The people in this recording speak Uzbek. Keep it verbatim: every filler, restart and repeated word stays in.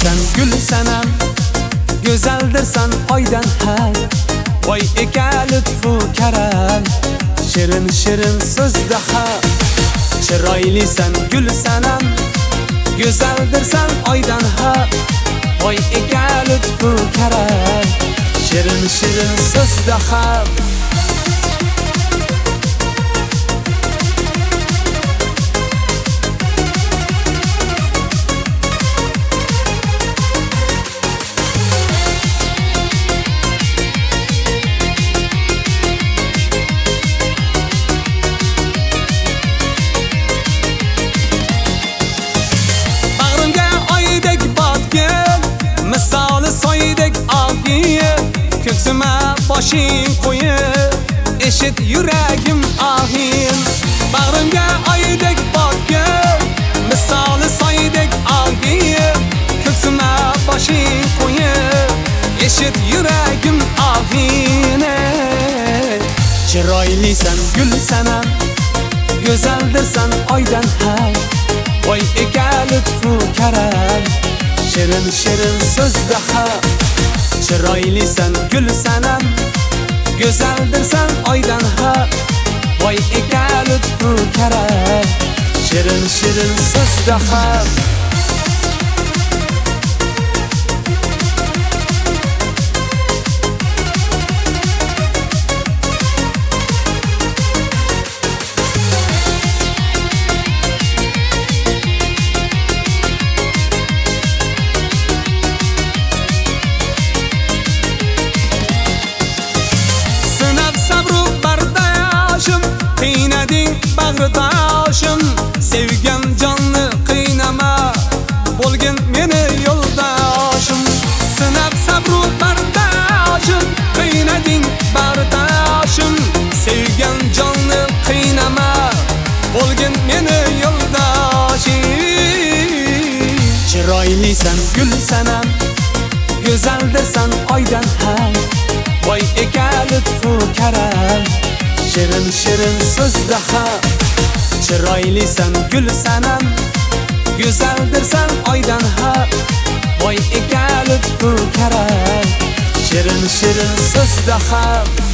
Chiroylisan gul sanam, go'zaldirsan oydan hay. Voy eka lutfu karam, shirin shirin so'zda ham. Chiroylisan gul sanam, go'zaldirsan oydan hay. Voy eka lutfu karam, shirin shirin so'zda ham. Misali soydek og'iyib, ko'ksima boshing qo'yib, eshit yuragim og'in. Bag'rimga oydek botgin, misoli soydek og'iyib, ko'ksima boshing qo'yib, eshit yuragim og'in. Chiroylisan gul sanam, go'zaldirsan oydan hay. Voy eka lutfu karam, shirin shirin so'zda ham. Chiroylisan gul sanam, go'zaldirsan oydan ham. Voy eka lutfu karam, shirin shirin so'zda ham. Qiynading bag'rdoshim, sevgan jonni qiynama, bo'lgin meni yo'ldoshim. Sinab sabru bardoshim, qiynading bag'rdoshim, sevgan jonni qiynama, bo'lgin meni yo'ldoshim. Chiroylisan gul sanam, go'zaldirsan oydan hay. Voy eka lutfu karam, shirin shirin so'zda ham. Chiroylisan gul sanam, go'zaldirsan oydan ham. Voy eka lutfu karam, shirin shirin so'zda ham.